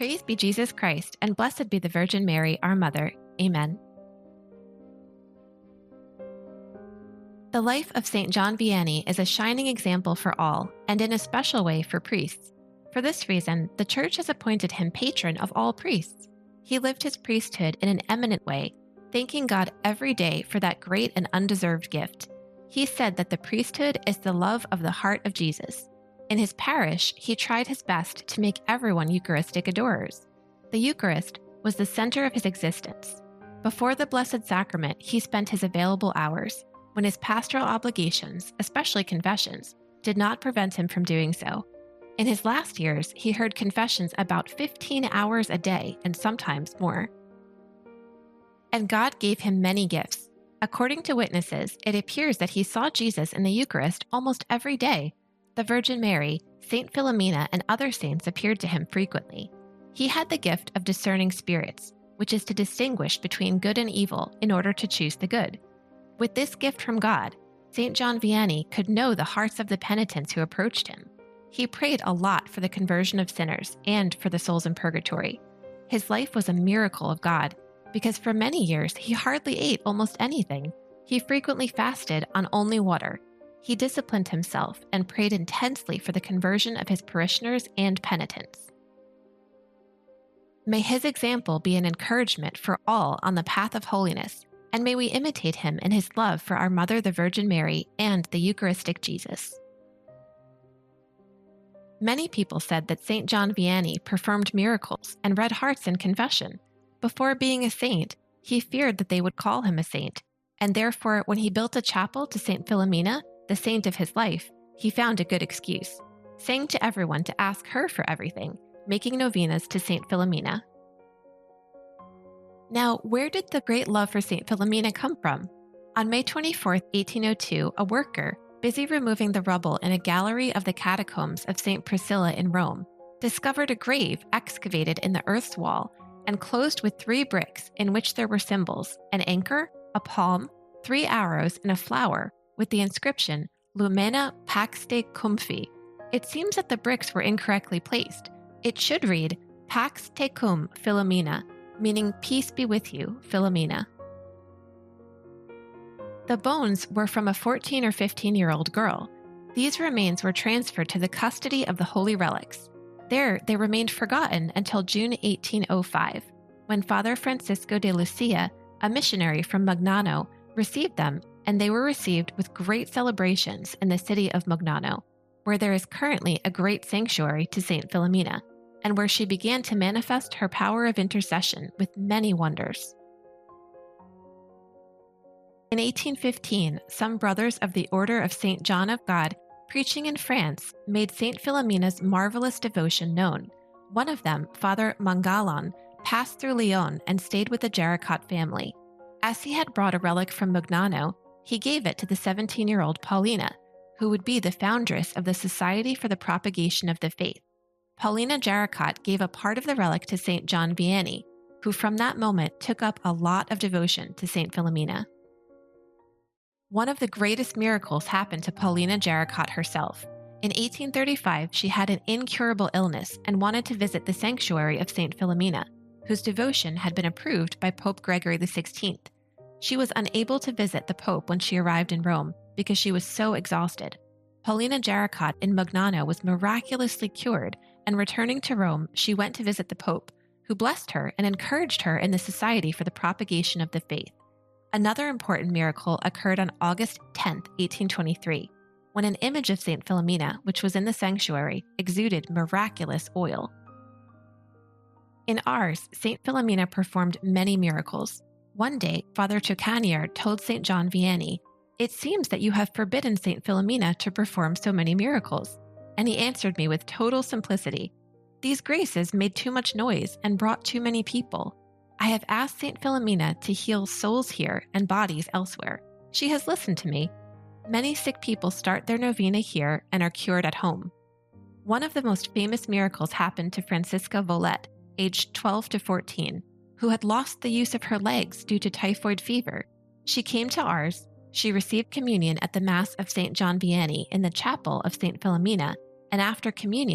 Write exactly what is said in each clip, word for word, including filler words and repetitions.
Praised be Jesus Christ, and blessed be the Virgin Mary, our Mother. Amen. The life of Saint John Vianney is a shining example for all, and in a special way for priests. For this reason, the Church has appointed him patron of all priests. He lived his priesthood in an eminent way, thanking God every day for that great and undeserved gift. He said that the priesthood is the love of the heart of Jesus. In his parish, he tried his best to make everyone Eucharistic adorers. The Eucharist was the center of his existence. Before the Blessed Sacrament, he spent his available hours, when his pastoral obligations, especially confessions, did not prevent him from doing so. In his last years, he heard confessions about fifteen hours a day and sometimes more. And God gave him many gifts. According to witnesses, it appears that he saw Jesus in the Eucharist almost every day. The Virgin Mary, Saint Philomena, and other saints appeared to him frequently. He had the gift of discerning spirits, which is to distinguish between good and evil in order to choose the good. With this gift from God, Saint John Vianney could know the hearts of the penitents who approached him. He prayed a lot for the conversion of sinners and for the souls in purgatory. His life was a miracle of God, because for many years he hardly ate almost anything. He frequently fasted on only water. He disciplined himself and prayed intensely for the conversion of his parishioners and penitents. May his example be an encouragement for all on the path of holiness, and may we imitate him in his love for our Mother, the Virgin Mary, and the Eucharistic Jesus. Many people said that Saint John Vianney performed miracles and read hearts in confession. Before being a saint, he feared that they would call him a saint, and therefore when he built a chapel to Saint Philomena, the saint of his life, he found a good excuse, saying to everyone to ask her for everything, making novenas to Saint Philomena. Now, where did the great love for Saint Philomena come from? On May twenty-fourth, eighteen oh two, a worker, busy removing the rubble in a gallery of the catacombs of Saint Priscilla in Rome, discovered a grave excavated in the earth's wall and closed with three bricks in which there were symbols, an anchor, a palm, three arrows, and a flower, with the inscription, Lumina Pax Te Cum Fi. It seems that the bricks were incorrectly placed. It should read, Pax Te Cum Philomena, meaning peace be with you, Philomena. The bones were from a fourteen or fifteen-year-old girl. These remains were transferred to the custody of the holy relics. There, they remained forgotten until June eighteen oh five, when Father Francisco de Lucia, a missionary from Magnano, received them, and they were received with great celebrations in the city of Magnano, where there is currently a great sanctuary to Saint Philomena, and where she began to manifest her power of intercession with many wonders. In eighteen fifteen, some brothers of the Order of Saint John of God, preaching in France, made Saint Philomena's marvelous devotion known. One of them, Father Mangalon, passed through Lyon and stayed with the Jaricot family. As he had brought a relic from Magnano, he gave it to the seventeen-year-old Paulina, who would be the foundress of the Society for the Propagation of the Faith. Paulina Jaricot gave a part of the relic to Saint John Vianney, who from that moment took up a lot of devotion to Saint Philomena. One of the greatest miracles happened to Paulina Jaricot herself. In eighteen thirty-five, she had an incurable illness and wanted to visit the sanctuary of Saint Philomena, whose devotion had been approved by Pope Gregory the sixteenth. She was unable to visit the Pope when she arrived in Rome because she was so exhausted. Paulina Jaricot in Magnano was miraculously cured, and returning to Rome, she went to visit the Pope, who blessed her and encouraged her in the Society for the Propagation of the Faith. Another important miracle occurred on August tenth, eighteen twenty-three, when an image of Saint Philomena, which was in the sanctuary, exuded miraculous oil. In Ars, Saint Philomena performed many miracles. One day, Father Toucanier told Saint John Vianney, "It seems that you have forbidden Saint Philomena to perform so many miracles." And he answered me with total simplicity, "These graces made too much noise and brought too many people. I have asked Saint Philomena to heal souls here and bodies elsewhere. She has listened to me. Many sick people start their novena here and are cured at home." One of the most famous miracles happened to Francisca Volet, aged twelve to fourteen, who had lost the use of her legs due to typhoid fever. She came to Ars, she received communion at the Mass of Saint John Vianney in the chapel of Saint Philomena, and after communion,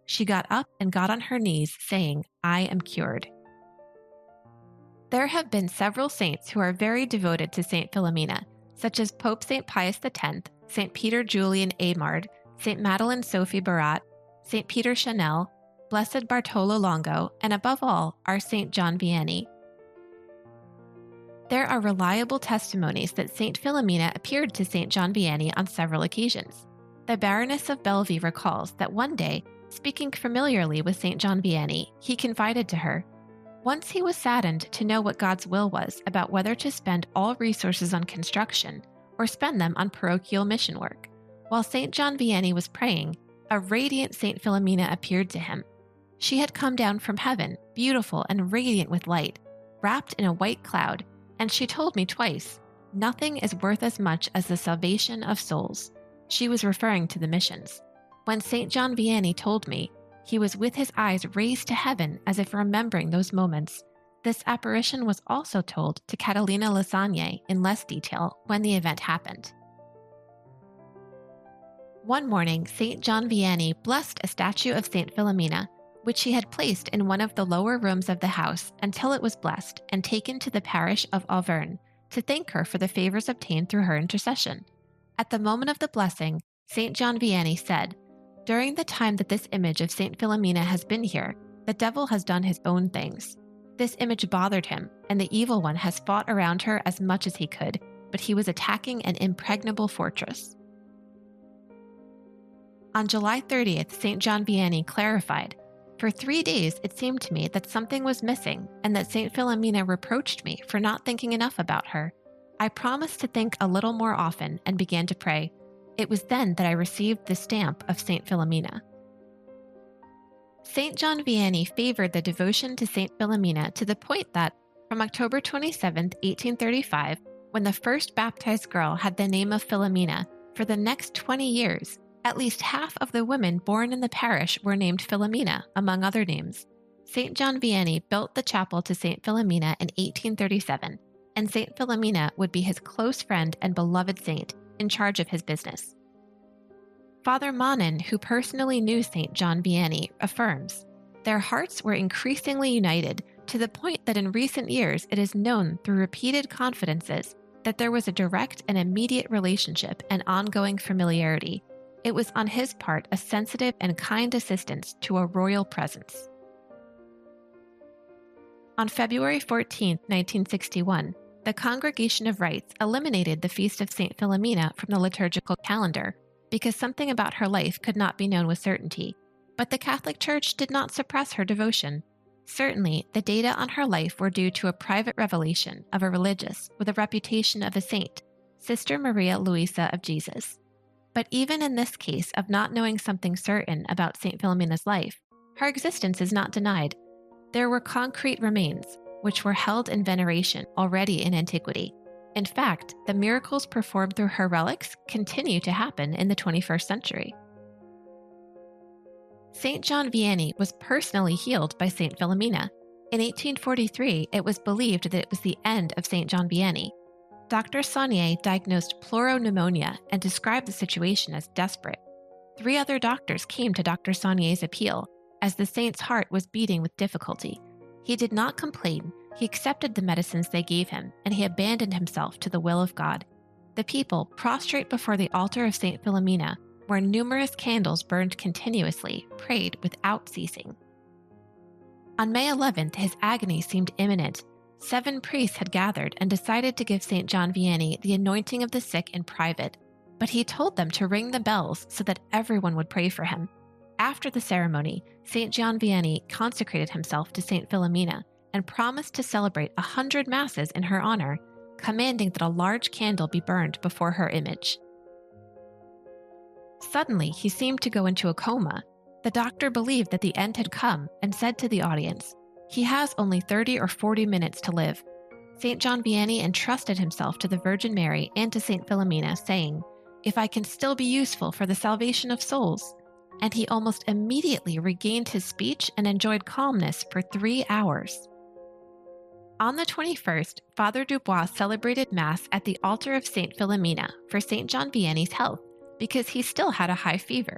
she got up and got on her knees, saying, "I am cured." There have been several saints who are very devoted to Saint Philomena, such as Pope Saint Pius the tenth, Saint Peter Julian Aymard, Saint Madeleine Sophie Barat, Saint Peter Chanel, Blessed Bartolo Longo, and above all, our Saint John Vianney. There are reliable testimonies that Saint Philomena appeared to Saint John Vianney on several occasions. The Baroness of Bellevue recalls that one day, speaking familiarly with Saint John Vianney, he confided to her, "Once he was saddened to know what God's will was about whether to spend all resources on construction or spend them on parochial mission work. While Saint John Vianney was praying, a radiant Saint Philomena appeared to him. She had come down from heaven, beautiful and radiant with light, wrapped in a white cloud, and she told me twice, 'Nothing is worth as much as the salvation of souls.'" She was referring to the missions. When Saint John Vianney told me, he was with his eyes raised to heaven as if remembering those moments. This apparition was also told to Catalina Lassagne in less detail when the event happened. One morning, Saint John Vianney blessed a statue of Saint Philomena, which he had placed in one of the lower rooms of the house until it was blessed and taken to the parish of Auvergne to thank her for the favors obtained through her intercession. At the moment of the blessing, Saint John Vianney said, "During the time that this image of Saint Philomena has been here, the devil has done his own things. This image bothered him, and the evil one has fought around her as much as he could, but he was attacking an impregnable fortress." On July thirtieth, Saint John Vianney clarified, "For three days it seemed to me that something was missing and that Saint Philomena reproached me for not thinking enough about her. I promised to think a little more often and began to pray. It was then that I received the stamp of Saint Philomena." Saint John Vianney favored the devotion to Saint Philomena to the point that, from October twenty-seventh, eighteen thirty-five, when the first baptized girl had the name of Philomena, for the next twenty years, at least half of the women born in the parish were named Philomena, among other names. Saint John Vianney built the chapel to Saint Philomena in eighteen thirty-seven, and Saint Philomena would be his close friend and beloved saint, in charge of his business. Father Manin, who personally knew Saint John Vianney, affirms, "Their hearts were increasingly united to the point that in recent years it is known through repeated confidences that there was a direct and immediate relationship and ongoing familiarity. It was on his part a sensitive and kind assistance to a royal presence." On February fourteenth, nineteen sixty-one, the Congregation of Rites eliminated the Feast of Saint Philomena from the liturgical calendar because something about her life could not be known with certainty. But the Catholic Church did not suppress her devotion. Certainly, the data on her life were due to a private revelation of a religious with a reputation of a saint, Sister Maria Luisa of Jesus. But even in this case of not knowing something certain about Saint Philomena's life, her existence is not denied. There were concrete remains, which were held in veneration already in antiquity. In fact, the miracles performed through her relics continue to happen in the twenty-first century. Saint John Vianney was personally healed by Saint Philomena. In eighteen forty-three, it was believed that it was the end of Saint John Vianney. Doctor Saunier diagnosed pleuropneumonia and described the situation as desperate. Three other doctors came to Doctor Saunier's appeal, as the saint's heart was beating with difficulty. He did not complain. He accepted the medicines they gave him, and he abandoned himself to the will of God. The people, prostrate before the altar of Saint Philomena, where numerous candles burned continuously, prayed without ceasing. On May eleventh, his agony seemed imminent. Seven priests had gathered and decided to give Saint John Vianney the anointing of the sick in private, but he told them to ring the bells so that everyone would pray for him. After the ceremony, Saint John Vianney consecrated himself to Saint Philomena and promised to celebrate a hundred masses in her honor, commanding that a large candle be burned before her image. Suddenly, he seemed to go into a coma. The doctor believed that the end had come and said to the audience, "He has only thirty or forty minutes to live." Saint John Vianney entrusted himself to the Virgin Mary and to Saint Philomena, saying, "If I can still be useful for the salvation of souls," and he almost immediately regained his speech and enjoyed calmness for three hours. On the twenty-first, Father Dubois celebrated Mass at the altar of Saint Philomena for Saint John Vianney's health, because he still had a high fever.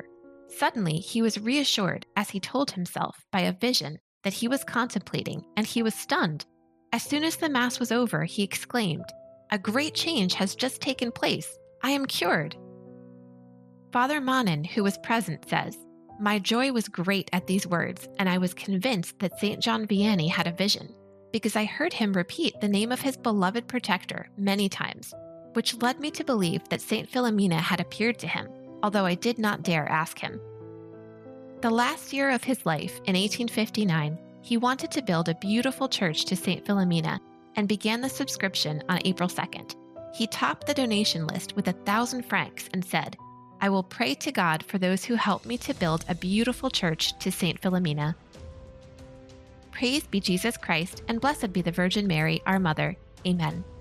Suddenly, he was reassured as he told himself by a vision that he was contemplating, and he was stunned. As soon as the Mass was over, he exclaimed, "A great change has just taken place. I am cured." Father Manin, who was present, says, "My joy was great at these words, and I was convinced that Saint John Vianney had a vision, because I heard him repeat the name of his beloved protector many times, which led me to believe that Saint Philomena had appeared to him, although I did not dare ask him." The last year of his life, in eighteen fifty-nine, he wanted to build a beautiful church to Saint Philomena and began the subscription on April second. He topped the donation list with a thousand francs and said, "I will pray to God for those who help me to build a beautiful church to Saint Philomena." Praise be Jesus Christ, and blessed be the Virgin Mary, our Mother. Amen.